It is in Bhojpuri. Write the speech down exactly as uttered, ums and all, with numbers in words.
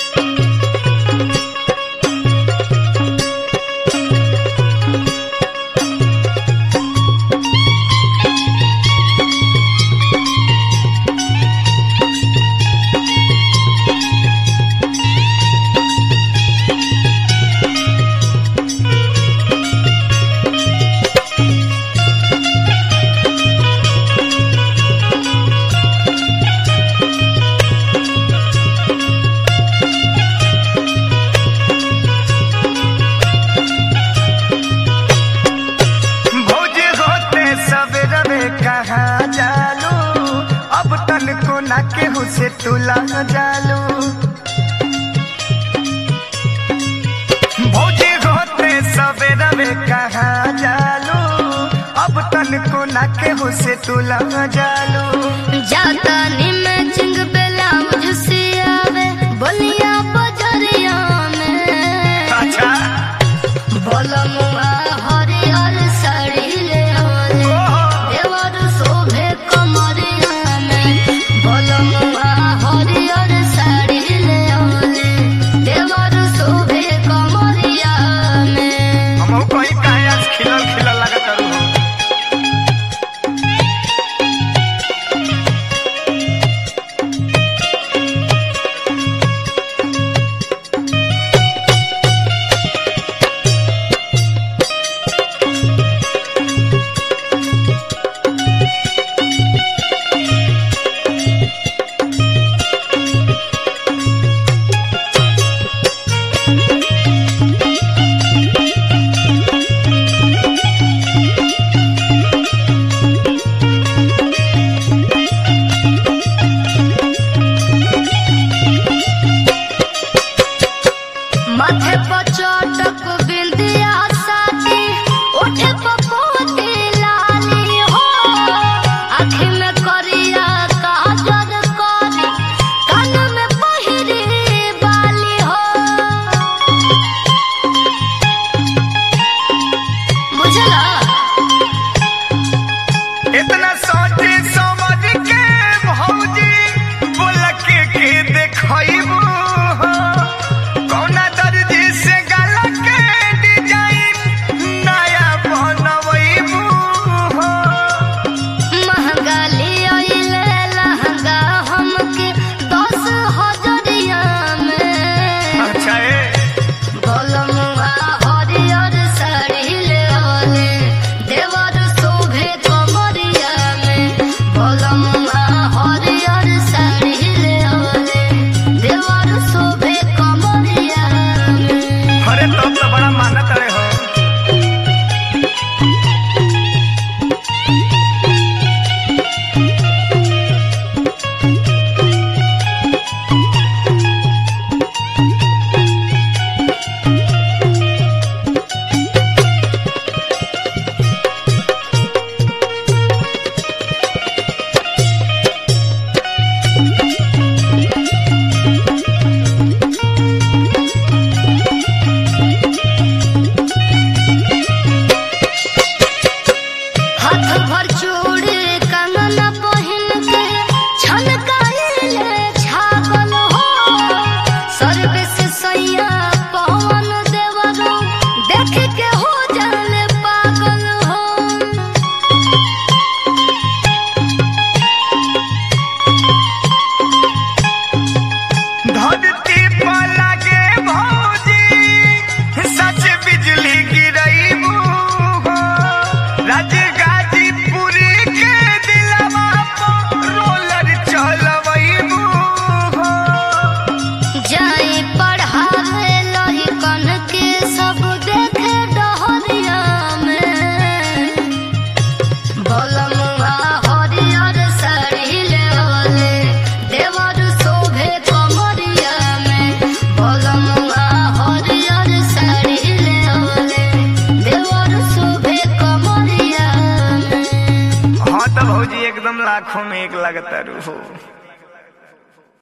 कहाँ जालू अब तन को ना केहू से तुला जालू भौजी होते सवेरा में कहाँ जालू अब तन को ना केहू से तुला जालू जाता निम चिंग बेला मुझसे आवे बोलिया बजरिया में अच्छा बोलो मुआ हरी हर साड़ी ले आले देवर शोभे कमरिया में बोलो मुआ हरी हर साड़ी ले आले देवर शोभे कमरिया में हम कहीं काहे आज खिलल खिलल लगा करू माथे पर चोटक बिंदिया साथी उठे पपोती लाली हो आँखी में करिया काजल करी कान में पहिरी बाली हो बुझला इतना सोचे समझ के भौजी बोल के के देखइबू कौना दर्जी से गला के डिजाइन नया बनवइबू महंगा लियाइले लहंगा हमके दस हजरिया में अच्छा ए बोलमुआ हरियर साड़ी ले आले देवर शोभे कमरिया में बोलमुआ हरियर साड़ी ले आले देवर शोभे कमरिया में अरे तुम तो बड़ा मानत रहे हो हाथ भर चूड़ी कंगना पहिन के छलकाइले छागल हो सर्वे से सैया पवन देवरो देख के हो जाने पागल हो धरती पर लगे भौजी सच बिजली गिरइबू राजगाजीपुरी के दिलवा पर रोलर चलवइबू जाई पढ़ावे लहिकन के सब देखे डहरिया में बोलमुआ हरियर साड़ी ले आले देवर शोभे कमरिया में बोलमुआ हरियर साड़ी ले आले देवर शोभे कमरिया में हाँ तो भौजी एकदम लाखों में एक लगता रू हो।